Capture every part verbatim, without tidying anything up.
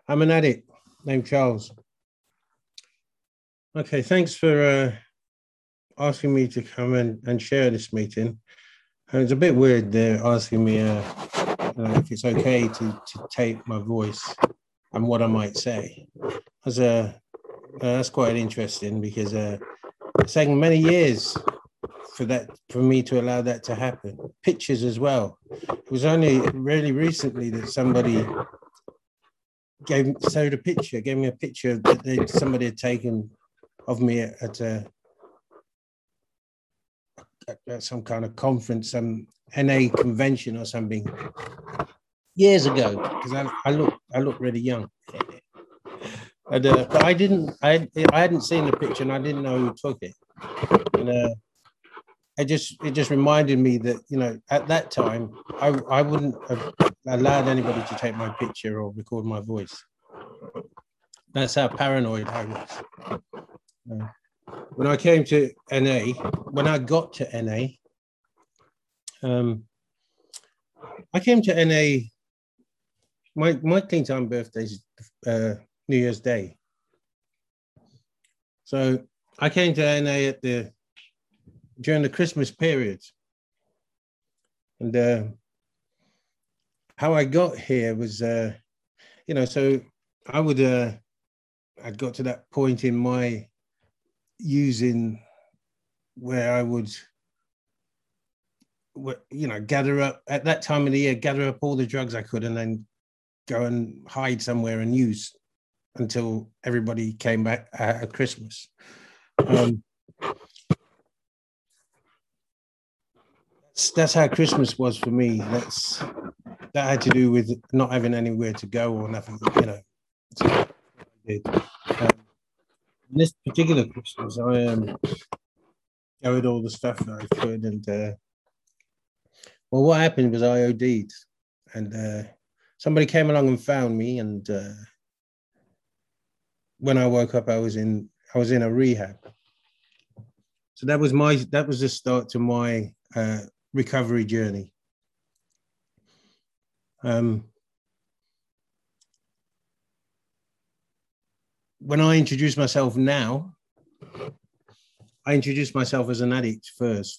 I'm an addict named Charles. Okay, thanks for uh, asking me to come and, and share this meeting. And it's a bit weird they're asking me uh, uh, if it's okay to, to tape my voice and what I might say. That's, uh, uh, that's quite interesting because uh, it's taken many years for that for me to allow that to happen. Pictures as well. It was only really recently that somebody gave showed a picture, gave me a picture that they, somebody had taken of me at, at, a, at some kind of conference, some N A convention or something, years ago. Because I, I look I look really young. And, uh, but I didn't I I hadn't seen the picture and I didn't know who took it. And uh, it just it just reminded me that, you know, at that time I I wouldn't have allowed anybody to take my picture or record my voice. That's how paranoid I was. Uh, when I came to N A, when I got to N A, um, I came to N A. My my clean time birthday is uh, New Year's Day, so I came to N A at the during the Christmas period, and uh, how I got here was, uh, you know, so I would uh, I got to that point in my using where I would, you know, gather up at that time of the year, gather up all the drugs I could, and then go and hide somewhere and use until everybody came back at Christmas. Um, that's, that's how Christmas was for me. That's that had to do with not having anywhere to go or nothing, you know. So I did. Um, this particular Christmas, I um, gathered all the stuff that I could, and uh, well, what happened was I O D'd, and uh, somebody came along and found me, and uh, when I woke up, I was in I was in a rehab. So that was my that was the start to my uh, recovery journey. Um, when I introduce myself now, I introduce myself as an addict first,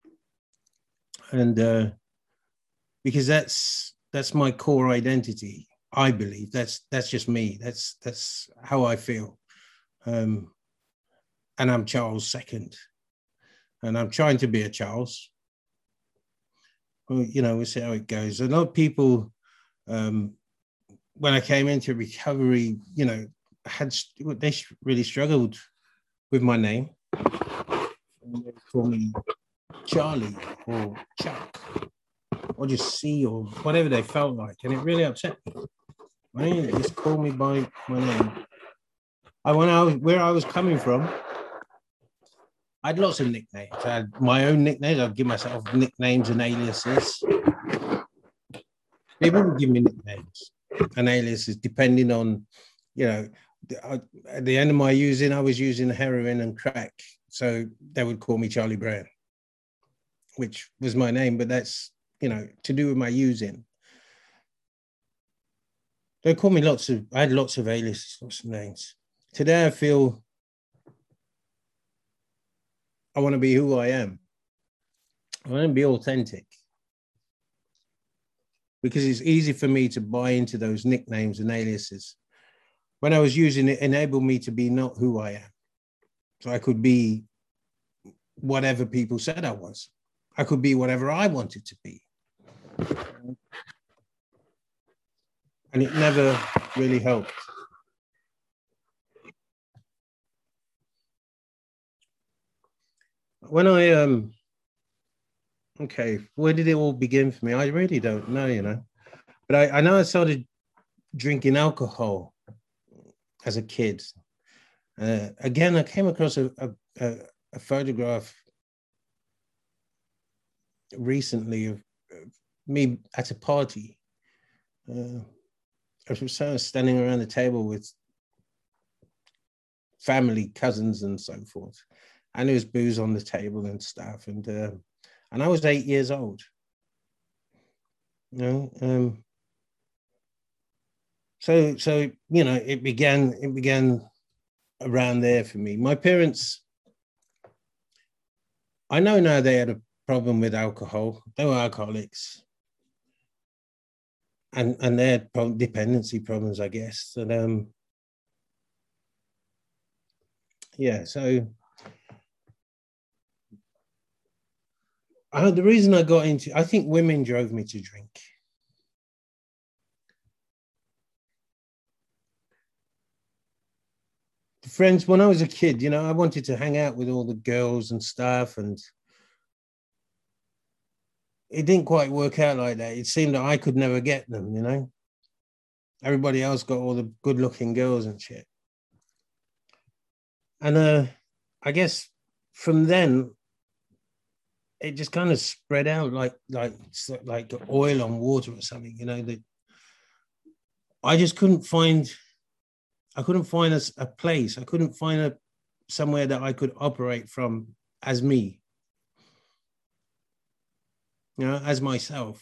and uh, because that's that's my core identity. I believe that's that's just me. That's that's how I feel. Um, and I'm Charles second, and I'm trying to be a Charles. Well, you know, we'll see how it goes. A lot of people, um, when I came into recovery, you know, had they really struggled with my name. And they call me Charlie or Chuck or just C or whatever they felt like, and it really upset me. Right? Just call me by my name. I when I was where I was coming from, I had lots of nicknames. I had my own nicknames. I'd give myself nicknames and aliases. People would give me nicknames and aliases depending on, you know, at the end of my using, I was using heroin and crack. So they would call me Charlie Brown, which was my name, but that's, you know, to do with my using. They call me lots of, I had lots of aliases, lots of names. Today I feel I want to be who I am. I want to be authentic. Because it's easy for me to buy into those nicknames and aliases. When I was using it, it enabled me to be not who I am. So I could be whatever people said I was. I could be whatever I wanted to be. And it never really helped. When I, um, okay, where did it all begin for me? I really don't know, you know. But I, I know I started drinking alcohol as a kid. Uh, again, I came across a, a, a photograph recently of, of me at a party. Uh, I was standing around the table with family, cousins, and so forth, and there was booze on the table and stuff. And uh, and I was eight years old. You know, um, So, so you know, it began. It began around there for me. My parents, I know now they had a problem with alcohol. They were alcoholics, and and they had problem, dependency problems, I guess. And um, yeah. So, I, the reason I got into, I think women drove me to drink. Friends, when I was a kid, you know, I wanted to hang out with all the girls and stuff, and it didn't quite work out like that. It seemed that I could never get them, you know. Everybody else got all the good-looking girls and shit. And uh, I guess from then, it just kind of spread out like like like oil on water or something, you know. That I just couldn't find. I couldn't find a, a place. I couldn't find a somewhere that I could operate from as me, you know, as myself.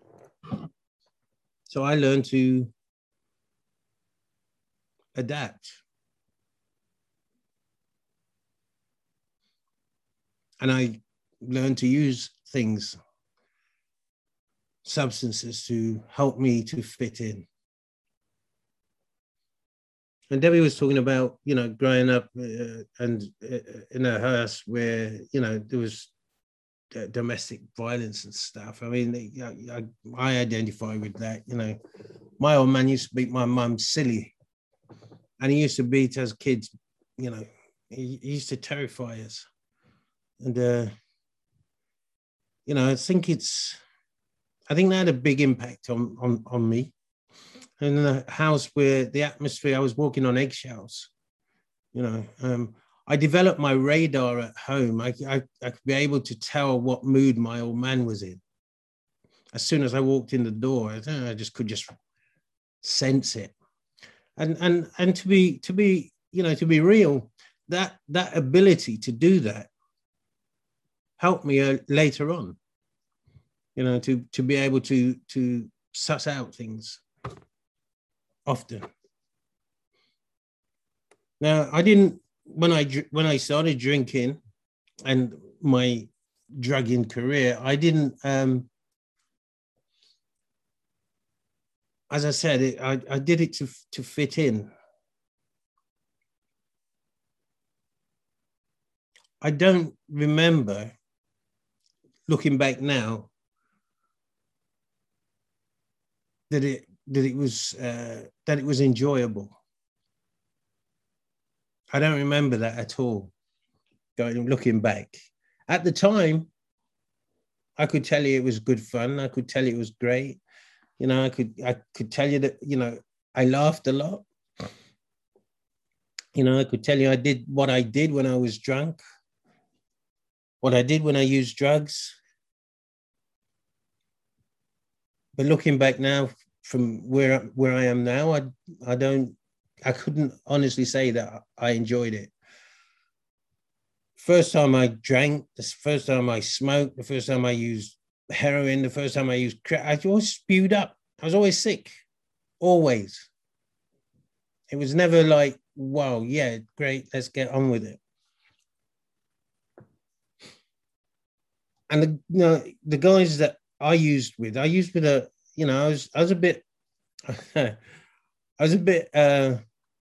So I learned to adapt. And I learned to use things, substances to help me to fit in. And Debbie was talking about, you know, growing up uh, and uh, in a house where, you know, there was uh, domestic violence and stuff. I mean, I, I identify with that, you know. My old man used to beat my mum silly. And he used to beat us kids, you know, he, he used to terrify us. And, uh, you know, I think it's, I think that had a big impact on, on, on me. And in a house where the atmosphere, I was walking on eggshells, you know, um, I developed my radar at home. I, I, I could be able to tell what mood my old man was in. As soon as I walked in the door, I, know, I just could just sense it. And, and, and to be, to be, you know, to be real, that, that ability to do that helped me uh, later on, you know, to, to be able to, to suss out things often. Now, I didn't, when I, when I started drinking and my drugging career, I didn't, um, as I said, it, I, I did it to, to fit in. I don't remember, looking back now, that it that it was uh, that it was enjoyable. I don't remember that at all. Going looking back, at the time, I could tell you it was good fun. I could tell you it was great. You know, I could I could tell you that, you know, I laughed a lot. You know, I could tell you I did what I did when I was drunk, what I did when I used drugs. But looking back now, from where where I am now, I I don't I couldn't honestly say that I enjoyed it. First time I drank, the first time I smoked, the first time I used heroin, the first time I used crack, I always spewed up. I was always sick, always. It was never like, wow, yeah, great, let's get on with it. And the, you know, the guys that I used with, I used with a, you know, I was I was a bit, I was a bit. Uh,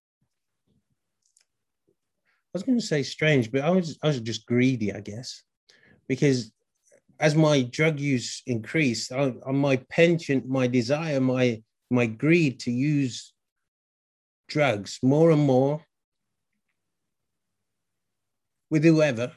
I was going to say strange, but I was I was just greedy, I guess, because as my drug use increased, I, my penchant, my desire, my my greed to use drugs more and more with whoever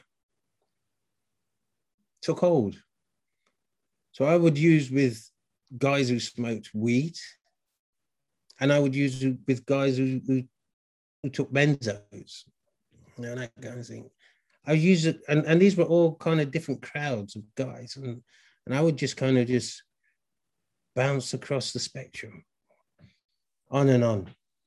took hold. So I would use with guys who smoked weed, and I would use with guys who, who, who took benzos, you know, that kind of thing. I use it, and, and these were all kind of different crowds of guys, and and I would just kind of just bounce across the spectrum, on and on.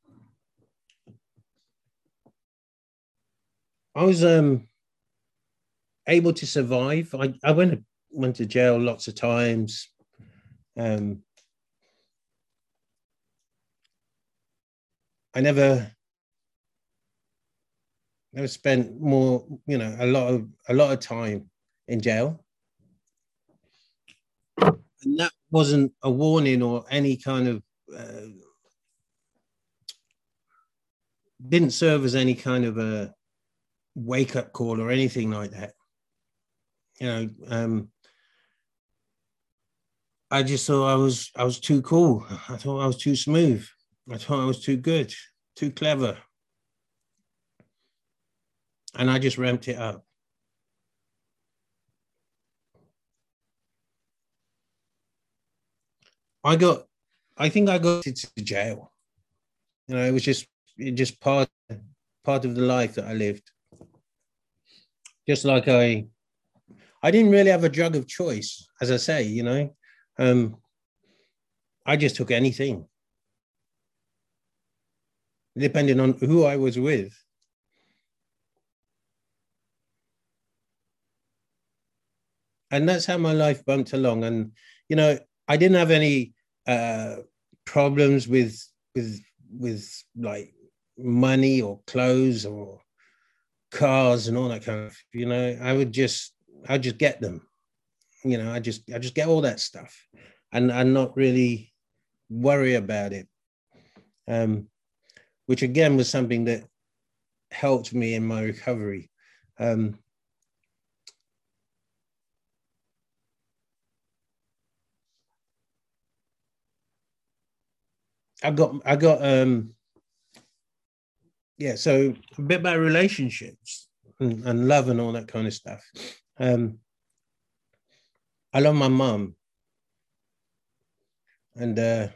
I was um able to survive. I, I went went to jail lots of times. Um, I never never spent more, you know, a lot of a lot of time in jail. And that wasn't a warning or any kind of uh, didn't serve as any kind of a wake-up call or anything like that. You know, um, I just thought I was I was too cool. I thought I was too smooth. I thought I was too good, too clever. And I just ramped it up. I got, I think I got into jail. You know, it was just, it just part, part of the life that I lived. Just like I, I didn't really have a drug of choice, as I say, you know. Um, I just took anything, depending on who I was with. And that's how my life bumped along. And, you know, I didn't have any uh, problems with, with, with like money or clothes or cars and all that kind of, you know, I would just, I'd just get them, you know, I just, I just get all that stuff and, and not really worry about it. Um, which again was something that helped me in my recovery. Um, I got, I got, um, yeah, so a bit about relationships and, and love and all that kind of stuff. Um, I love my mum, and uh,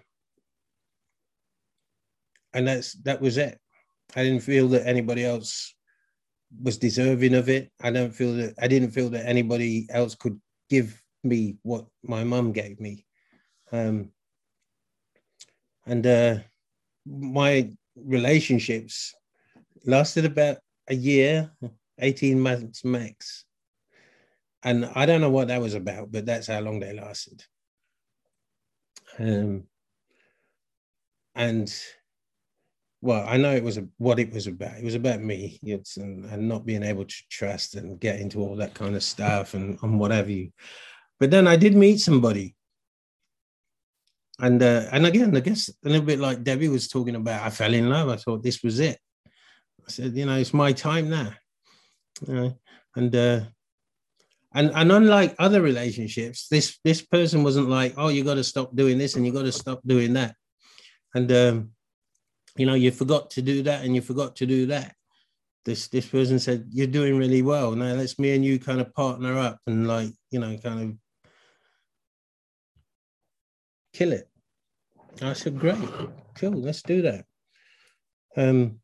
and that's that was it. I didn't feel that anybody else was deserving of it. I don't feel that I didn't feel that anybody else could give me what my mum gave me. Um, and uh, my relationships lasted about a year, eighteen months max. And I don't know what that was about, but that's how long they lasted. Um, and well, I know it was a, what it was about. It was about me, it's, and, and not being able to trust and get into all that kind of stuff and, and whatever you. But then I did meet somebody, and uh, and again, I guess a little bit like Debbie was talking about. I fell in love. I thought this was it. I said, you know, it's my time now. You know, and uh, and and unlike other relationships, this this person wasn't like, oh, you got to stop doing this and you got to stop doing that, and um, you know, you forgot to do that and you forgot to do that. This this person said, you're doing really well. Now let's me and you kind of partner up and like, you know, kind of kill it. I said, great, cool, let's do that. Um,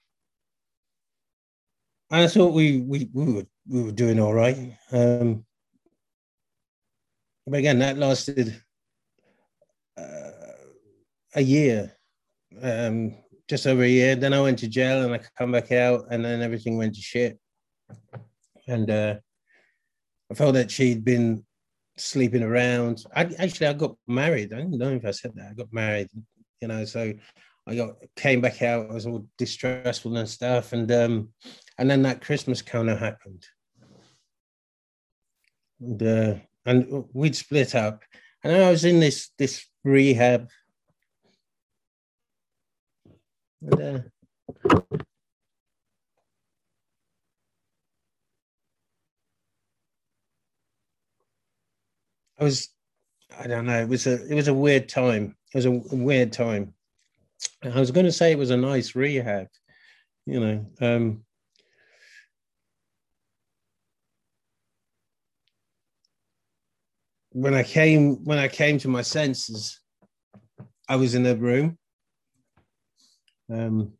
I thought we we we were we were doing all right. Um, but again, that lasted uh, a year, um, just over a year. Then I went to jail and I come back out, and then everything went to shit. And uh, I felt that she'd been sleeping around. I actually I got married. I don't know if I said that. I got married, you know. So I got came back out. I was all distressful and stuff, and um, and then that Christmas kind of happened, and uh, and we'd split up. And I was in this this rehab. And, uh, I was, I don't know. It was a it was a weird time. It was a weird time. I was going to say it was a nice rehab, you know. Um, when I came when I came to my senses, I was in a room. Um,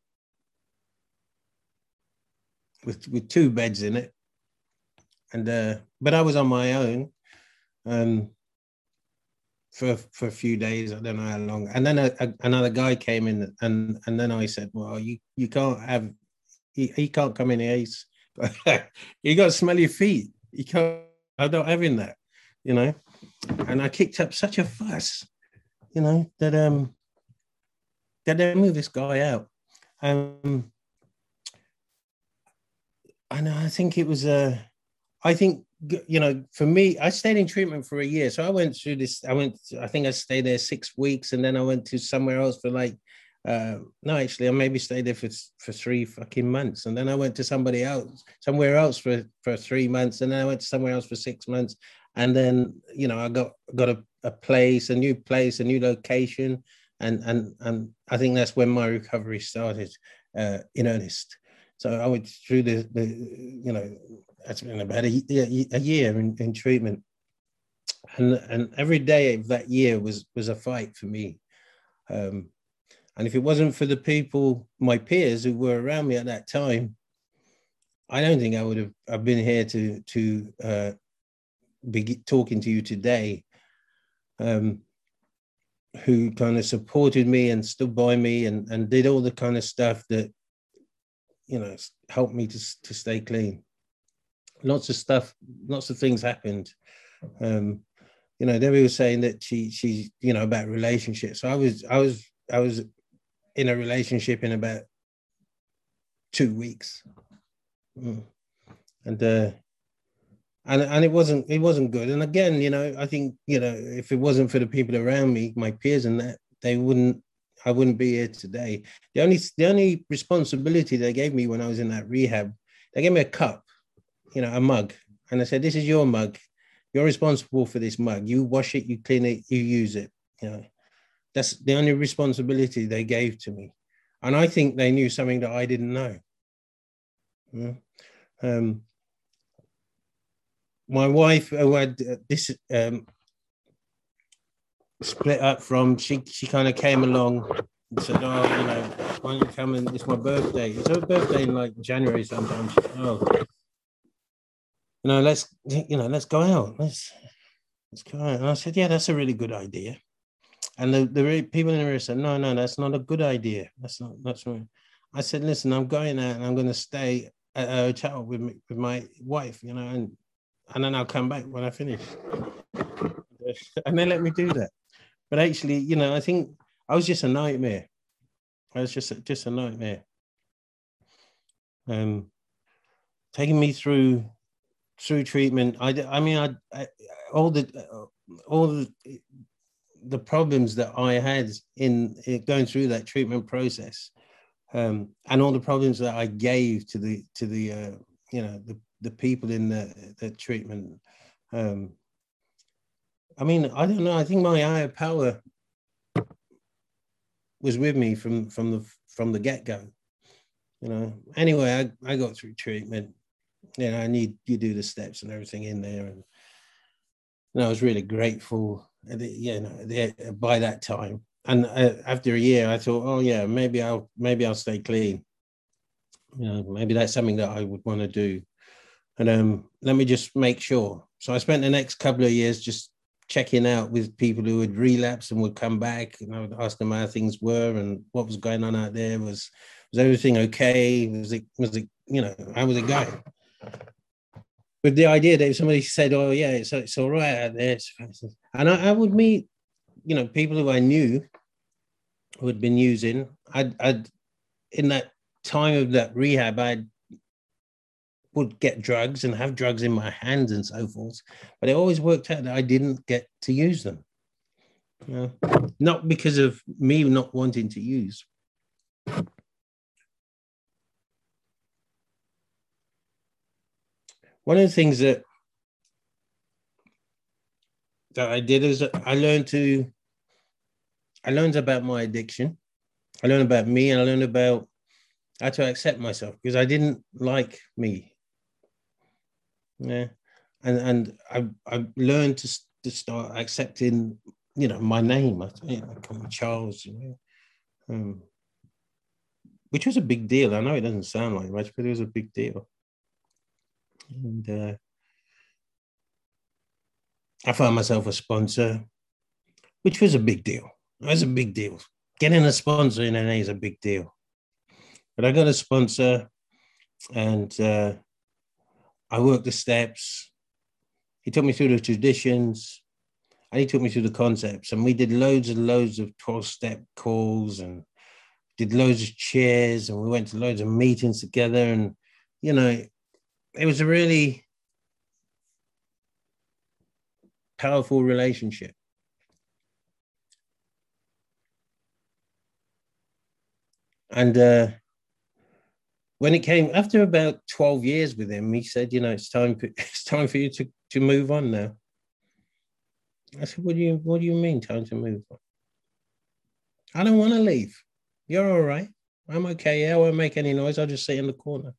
with with two beds in it, and uh, but I was on my own um, for for a few days. I don't know how long, and then a, a, another guy came in, and and then I said, "Well, you you can't have he, he can't come in here. He's you got smelly feet. You can't. I don't have in that, you know." And I kicked up such a fuss, you know, that um that they moved this guy out. Um, and I think it was a, I think, you know, for me, I stayed in treatment for a year. So I went through this, I went, I think I stayed there six weeks and then I went to somewhere else for like, uh, no, actually, I maybe stayed there for, for three fucking months. And then I went to somebody else, somewhere else for, for three months. And then I went to somewhere else for six months. And then, you know, I got, got a, a place, a new place, a new location. And, and, and I think that's when my recovery started uh, in earnest. So I went through the, the you know, that's been about a, a year in, in treatment. And, and every day of that year was, was a fight for me. Um, and if it wasn't for the people, my peers who were around me at that time, I don't think I would have I've been here to, to uh, be talking to you today, um, who kind of supported me and stood by me and, and did all the kind of stuff that, you know, helped me to, to stay clean. Lots of stuff, lots of things happened. Um, you know, Debbie was saying that she, she, you know, about relationships. So I was, I was, I was in a relationship in about two weeks, mm. and uh, and and it wasn't, it wasn't good. And again, you know, I think, you know, if it wasn't for the people around me, my peers and that, they wouldn't, I wouldn't be here today. The only, the only responsibility they gave me when I was in that rehab, they gave me a cup, you know, a mug. And I said, this is your mug. You're responsible for this mug. You wash it, you clean it, you use it. You know, that's the only responsibility they gave to me. And I think they knew something that I didn't know. Yeah. Um, my wife, who had this um, split up from, she she kind of came along and said, oh, you know, why don't you come and, it's my birthday. It's her birthday in like January sometimes. Oh, you know, let's, you know, let's go out. Let's, let's go out. And I said, yeah, that's a really good idea. And the, the people in the room said, no, no, that's not a good idea. That's not, that's right. I said, listen, I'm going out and I'm going to stay at a hotel with me, with my wife, you know, and, and then I'll come back when I finish. And they let me do that. But actually, you know, I think I was just a nightmare. I was just, just a nightmare. Um, taking me through, through treatment. I, I mean, I, I all the, all the, the problems that I had in, in going through that treatment process, um, and all the problems that I gave to the to the uh, you know the, the people in the, the treatment. Um, I mean, I don't know. I think my higher power was with me from from the from the get go. You know. Anyway, I, I got through treatment. You know, I need you do the steps and everything in there, and, and I was really grateful. You know, by that time, and uh, after a year, I thought, oh yeah, maybe I'll maybe I'll stay clean. You know, maybe that's something that I would want to do. And um, let me just make sure. So I spent the next couple of years just checking out with people who would relapse and would come back, and I would ask them how things were and what was going on out there. Was was everything okay? Was it was it you know how was it going? With the idea that if somebody said, "Oh yeah, it's it's all right out there," and I, I would meet, you know, people who I knew who had been using. I'd, I'd in that time of that rehab, I would get drugs and have drugs in my hands and so forth, but it always worked out that I didn't get to use them. You know? Not because of me not wanting to use. One of the things that that I did is I learned to, I learned about my addiction. I learned about me, and I learned about how to accept myself, because I didn't like me. Yeah. And and I I learned to, to start accepting, you know, my name. I, you know, I call me Charles, you know, um, which was a big deal. I know it doesn't sound like much, but it was a big deal. And uh, I found myself a sponsor, which was a big deal. It was a big deal. Getting a sponsor in N A is a big deal. But I got a sponsor, and uh, I worked the steps. He took me through the traditions, and he took me through the concepts. And we did loads and loads of twelve-step calls and did loads of cheers, and we went to loads of meetings together. And, you know, it was a really powerful relationship. And uh, when it came, after about twelve years with him, he said, you know, it's time for, it's time for you to, to move on now. I said, what do you, what do you mean time to move on? I don't want to leave. You're all right. I'm okay. Yeah, I won't make any noise. I'll just sit in the corner.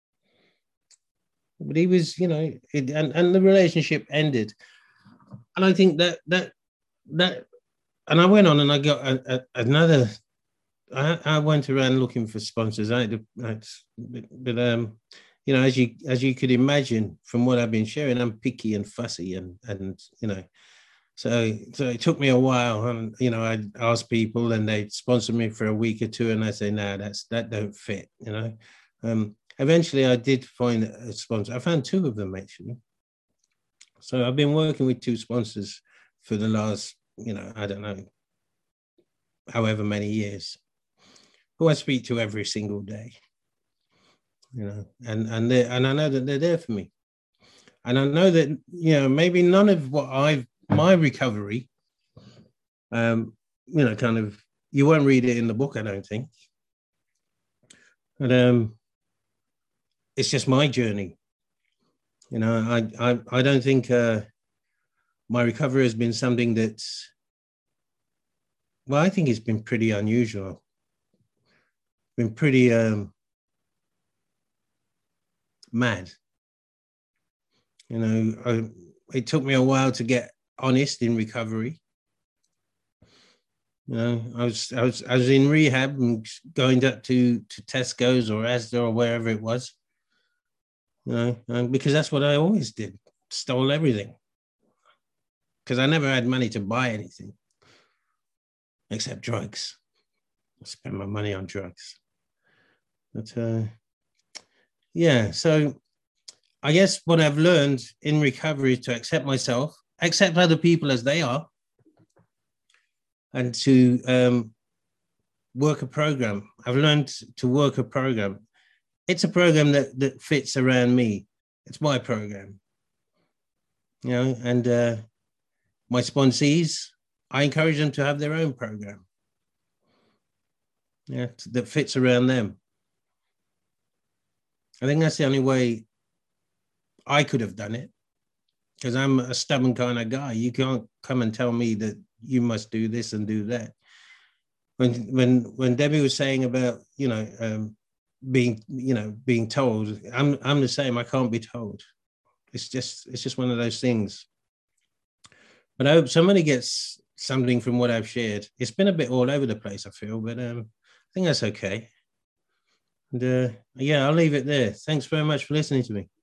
But he was, you know, it, and, and the relationship ended. And I think that, that, that, and I went on and I got a, a, another, I, I went around looking for sponsors. I, I but, but um, you know, as you, as you could imagine from what I've been sharing, I'm picky and fussy and, and, you know, So, so it took me a while, and you know, I'd ask people, and they'd sponsor me for a week or two, and I say, "No, that's that don't fit." You know, um, eventually, I did find a sponsor. I found two of them actually. So I've been working with two sponsors for the last, you know, I don't know, however many years, who I speak to every single day. You know, and and they and I know that they're there for me, and I know that, you know, maybe none of what I've my recovery, um, you know, kind of, you won't read it in the book, I don't think. But um, it's just my journey. You know, I I, I don't think uh, my recovery has been something that's, well, I think it's been pretty unusual. Been pretty um, mad. You know, I, it took me a while to get honest in recovery. You know, I was I was I was in rehab and going up to to Tesco's or Asda or wherever it was. You know, and because that's what I always did, stole everything. Because I never had money to buy anything except drugs. I spent my money on drugs. But uh, yeah, so I guess what I've learned in recovery is to accept myself, accept other people as they are, and to um, work a program. I've learned to work a program. It's a program that, that fits around me. It's my program, you know, and uh, my sponsees, I encourage them to have their own program, yeah, that fits around them. I think that's the only way I could have done it, because I'm a stubborn kind of guy. You can't come and tell me that you must do this and do that. When when when Debbie was saying about, you know, um, being, you know, being told, I'm I'm the same. I can't be told. It's just it's just one of those things. But I hope somebody gets something from what I've shared. It's been a bit all over the place, I feel, but um, I think that's okay. And uh, yeah, I'll leave it there. Thanks very much for listening to me.